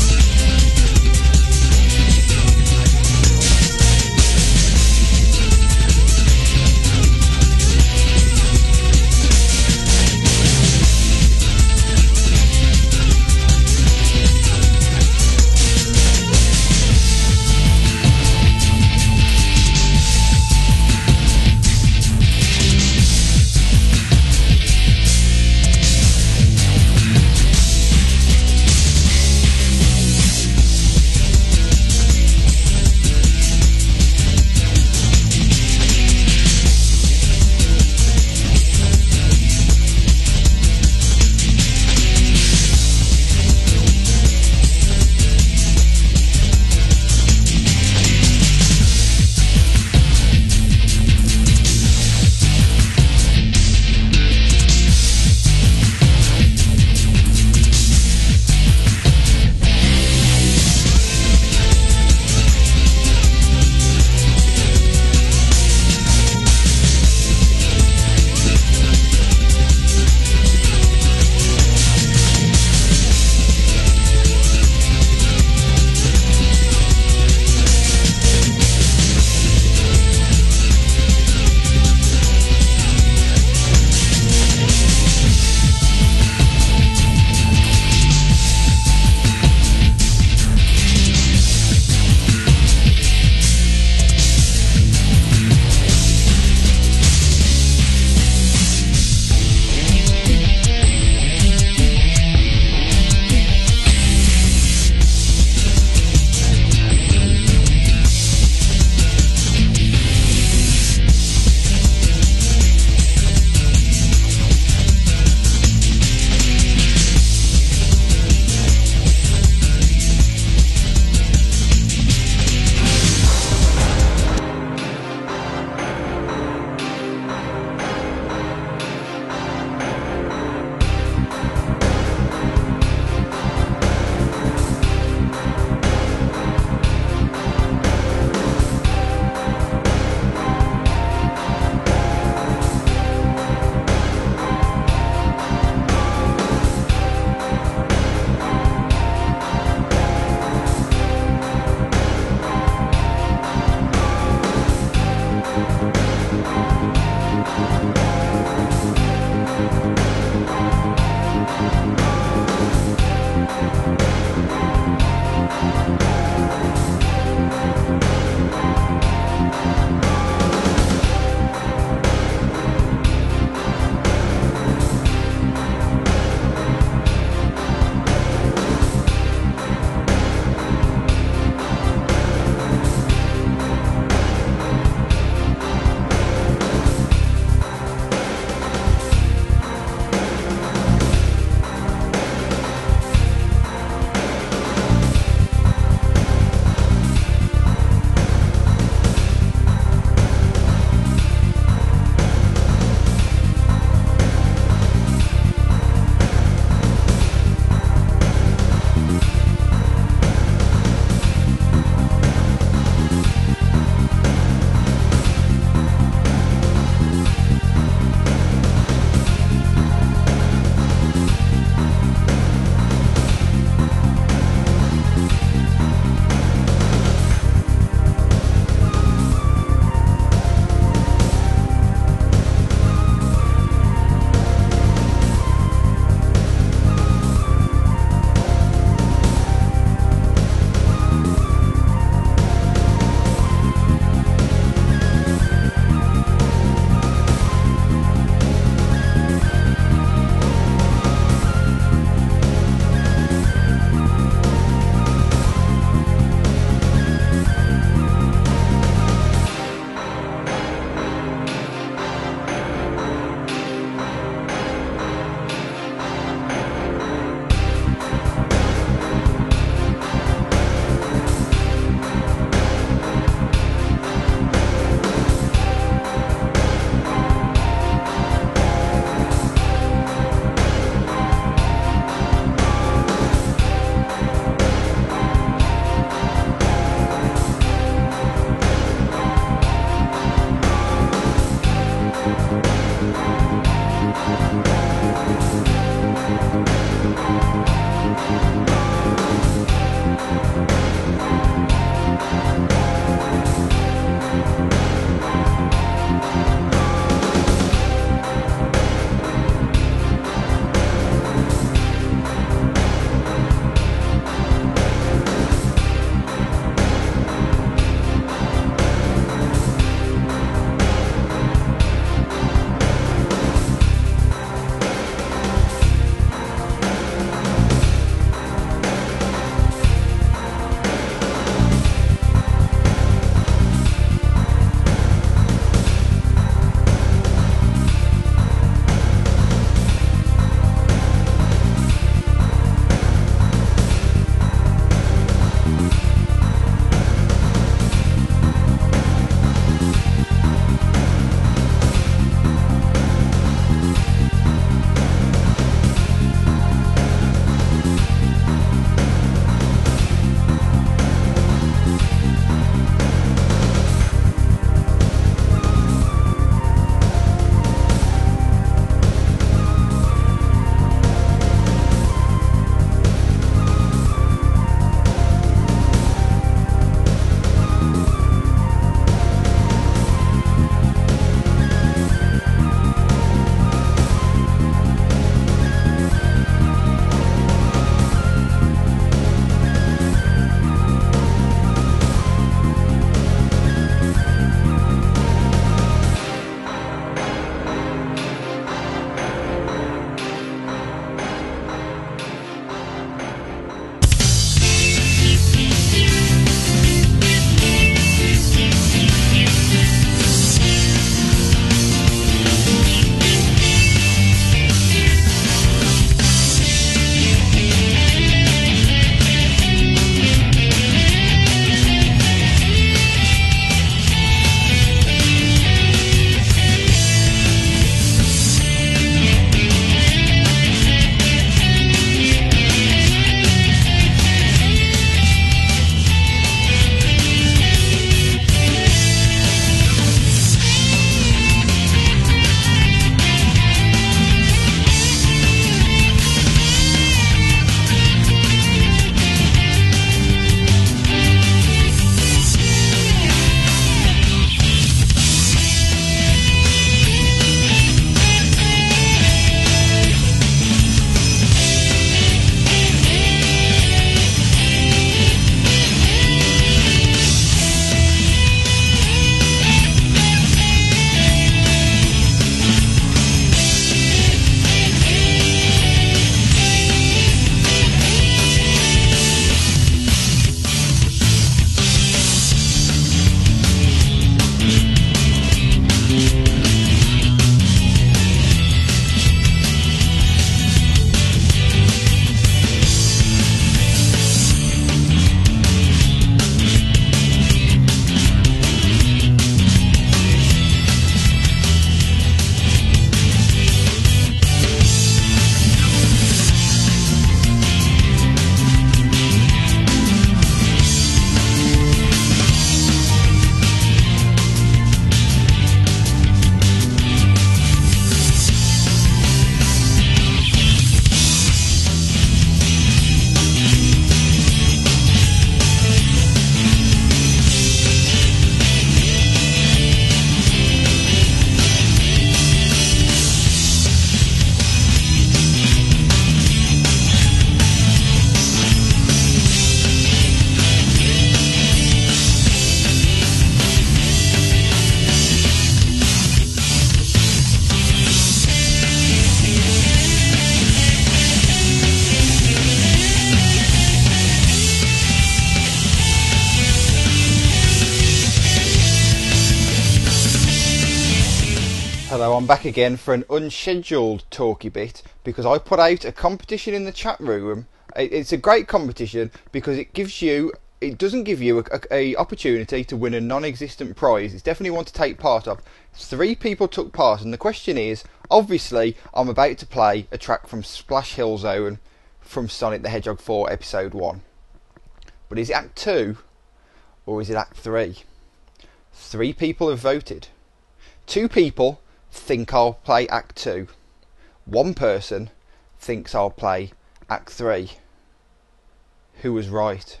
Hello, I'm back again for an unscheduled talky bit because I put out a competition in the chat room. It's a great competition because it gives you, it doesn't give you a, a, a opportunity to win a non-existent prize. It's definitely one to take part of. Three people took part, and the question is, obviously, I'm about to play a track from Splash Hill Zone from Sonic the Hedgehog four Episode one. But is it Act two or is it Act three? Three people have voted. Two people think I'll play Act two. One person thinks I'll play Act three. Who was right?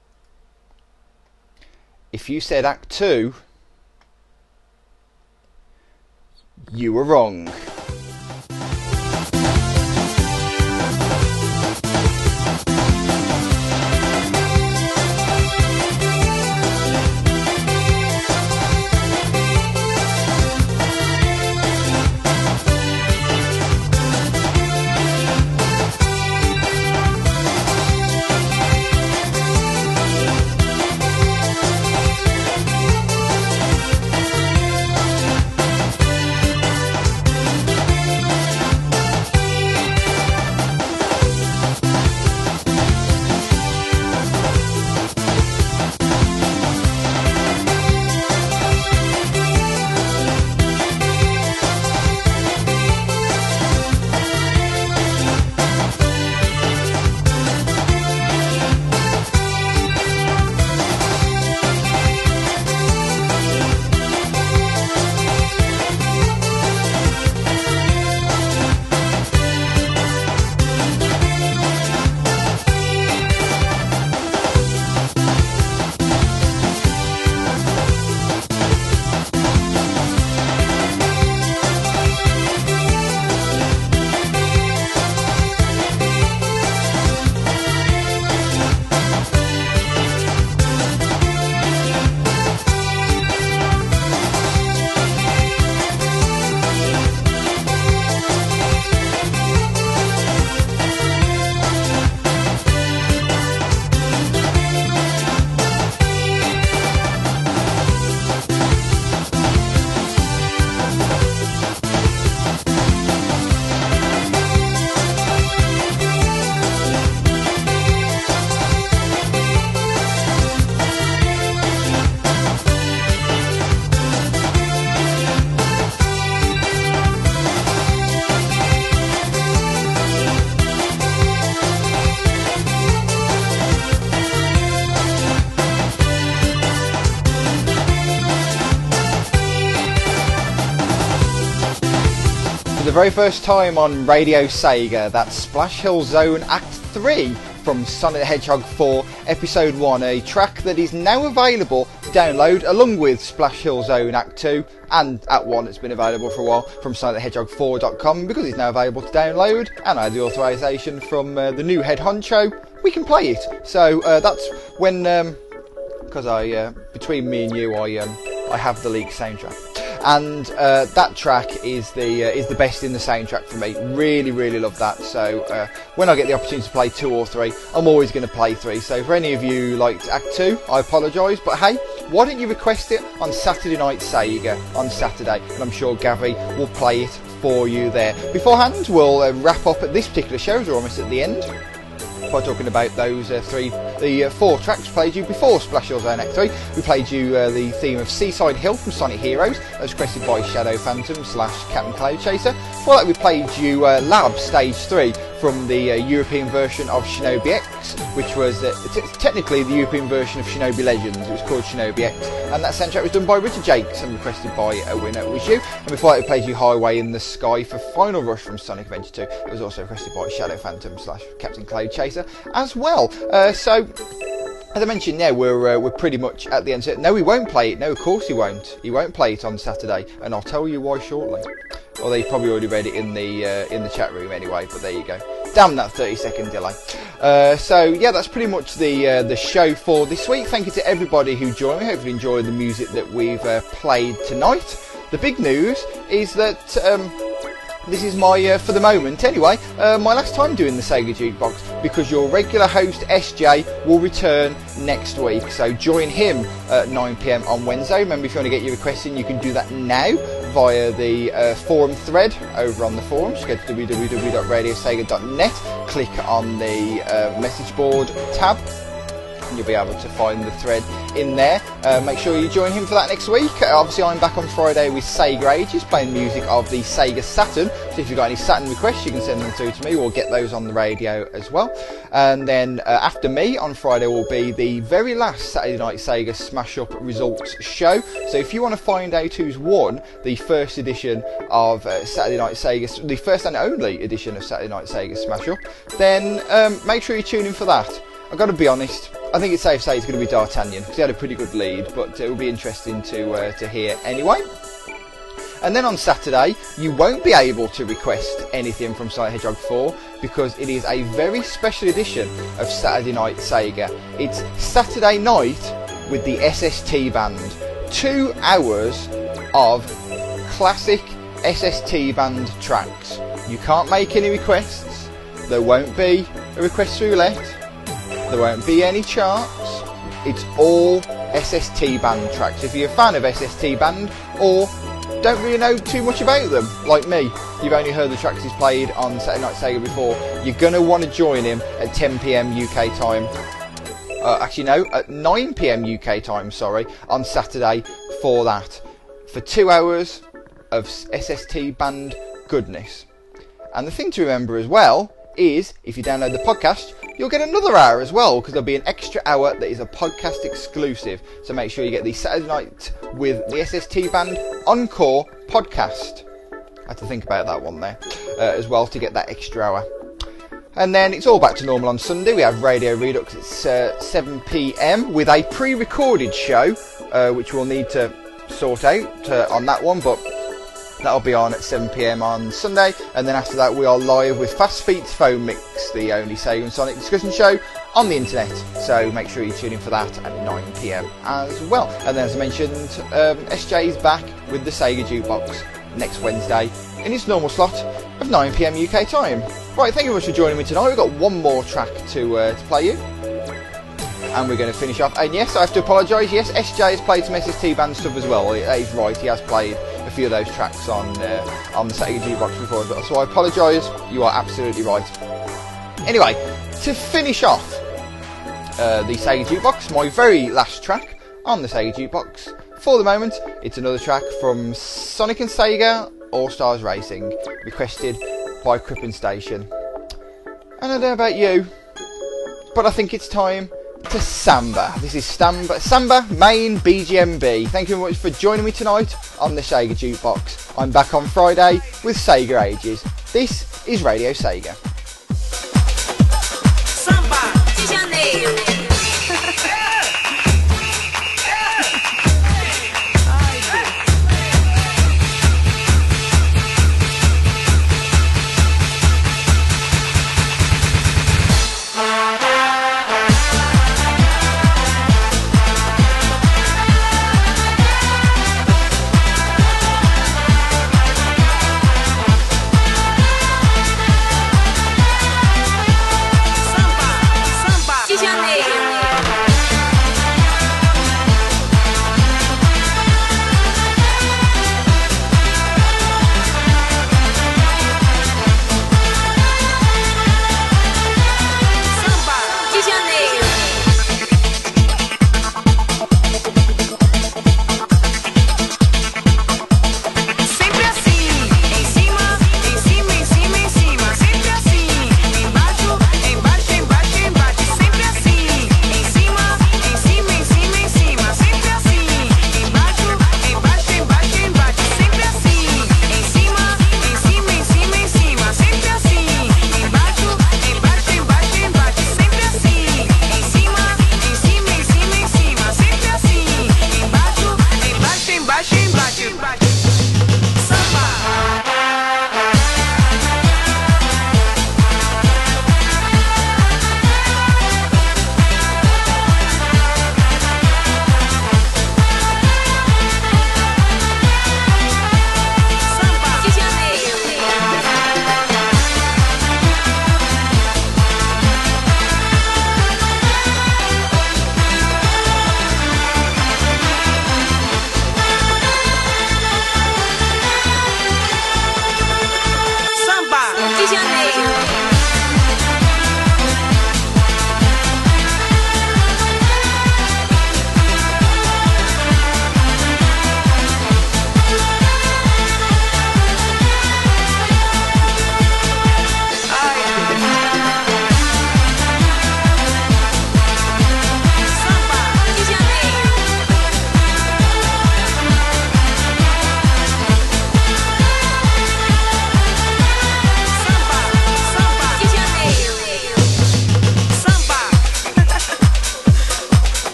If you said Act two, you were wrong. The very first time on Radio Sega, that's Splash Hill Zone Act three from Sonic the Hedgehog four Episode one, a track that is now available to download along with Splash Hill Zone Act two and Act one that's been available for a while from Sonic the Hedgehog four dot com. Because it's now available to download and I had the authorization from uh, the new head honcho, we can play it. So uh, that's when, because um, I, uh, between me and you, I, um, I have the leaked soundtrack. And uh, that track is the uh, is the best in the soundtrack for me. Really, really love that. So uh, when I get the opportunity to play two or three, I'm always going to play three. So for any of you who liked Act two, I apologise. But hey, why don't you request it on Saturday Night Sega on Saturday? And I'm sure Gavi will play it for you there. Beforehand, we'll uh, wrap up at this particular show. We're almost at the end by talking about those uh, three, the uh, four tracks we played you before Splash Hill Zone Act three. We played you uh, the theme of Seaside Hill from Sonic Heroes, as requested by Shadow Phantom slash Captain Cloud Chaser. Before that we played you uh, Lab Stage three from the uh, European version of Shinobi X, which was uh, t technically the European version of Shinobi Legends. It was called Shinobi X, and that soundtrack was done by Richard Jakes and requested by a winner was you. And before that we played you Highway in the Sky for Final Rush from Sonic Adventure two. It was also requested by Shadow Phantom slash Captain Cloud Chaser as well. Uh, so as I mentioned, now we're uh, we're pretty much at the end. So, no, we won't play it. No, of course he won't. He won't play it on Saturday, and I'll tell you why shortly. Although you've probably already read it in the uh, in the chat room anyway. But there you go. Damn that thirty second delay. Uh, so yeah, that's pretty much the uh, the show for this week. Thank you to everybody who joined me. Hopefully enjoyed the music that we've uh, played tonight. The big news is that um, this is my, uh, for the moment anyway, uh, my last time doing the Sega Jukebox, because your regular host S J will return next week. So join him at nine p m on Wednesday. Remember, if you want to get your requests in, you can do that now via the uh, forum thread over on the forum. Just go to w w w dot radio sega dot net, click on the uh, message board tab, and you'll be able to find the thread in there. Uh, make sure you join him for that next week. Uh, obviously, I'm back on Friday with Sega Ages, playing music of the Sega Saturn. So if you've got any Saturn requests, you can send them through to me. We'll get those on the radio as well. And then uh, after me on Friday will be the very last Saturday Night Sega Smash Up results show. So if you want to find out who's won the first edition of uh, Saturday Night Sega, the first and only edition of Saturday Night Sega Smash Up, then um, make sure you tune in for that. I've got to be honest, I think it's safe to say it's going to be D'Artagnan, because he had a pretty good lead, but it will be interesting to uh, to hear anyway. And then on Saturday, you won't be able to request anything from Sonic the Hedgehog four, because it is a very special edition of Saturday Night Sega. It's Saturday night with the S S T band. Two hours of classic S S T band tracks. You can't make any requests. There won't be a request roulette. There won't be any charts. It's all S S T band tracks. If you're a fan of S S T band or don't really know too much about them, like me, you've only heard the tracks he's played on Saturday Night Sega before, you're going to want to join him at ten p m U K time. Uh, actually no, at nine p m U K time, sorry, on Saturday for that. For two hours of S S T band goodness. And the thing to remember as well is, if you download the podcast, you'll get another hour as well, because there'll be an extra hour that is a podcast exclusive. So make sure you get the Saturday Night with the S S T Band Encore podcast. I had to think about that one there uh, as well to get that extra hour. And then it's all back to normal on Sunday. We have Radio Redux at uh, seven p m with a pre-recorded show, uh, which we'll need to sort out uh, on that one, but that'll be on at seven p m on Sunday. And then after that we are live with Fast Feet's Phone Mix, the only Sega and Sonic discussion show on the internet. So make sure you tune in for that at nine p m as well. And then as I mentioned, um, S J is back with the Sega Jukebox next Wednesday in its normal slot of nine p m U K time. Right, thank you very much for joining me tonight. We've got one more track to, uh, to play you. And we're going to finish off. And yes, I have to apologise. Yes, S J has played some S S T band stuff as well. That is right. He has played a few of those tracks on uh, on the Sega Jukebox before as well. So I apologise. You are absolutely right. Anyway, to finish off uh, the Sega Jukebox, my very last track on the Sega Jukebox for the moment, it's another track from Sonic and Sega All Stars Racing, requested by Crippen Station. And I don't know about you, but I think it's time to Samba. This is Samba, Samba Main B G M B. Thank you very much for joining me tonight on the Sega Jukebox. I'm back on Friday with Sega Ages. This is Radio Sega. Samba de Janeiro.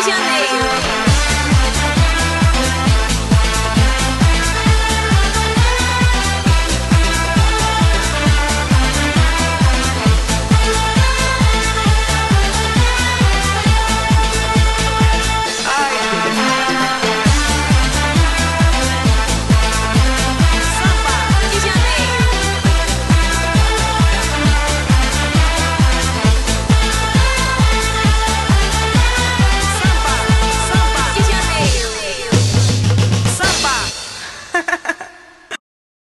de Janeiro.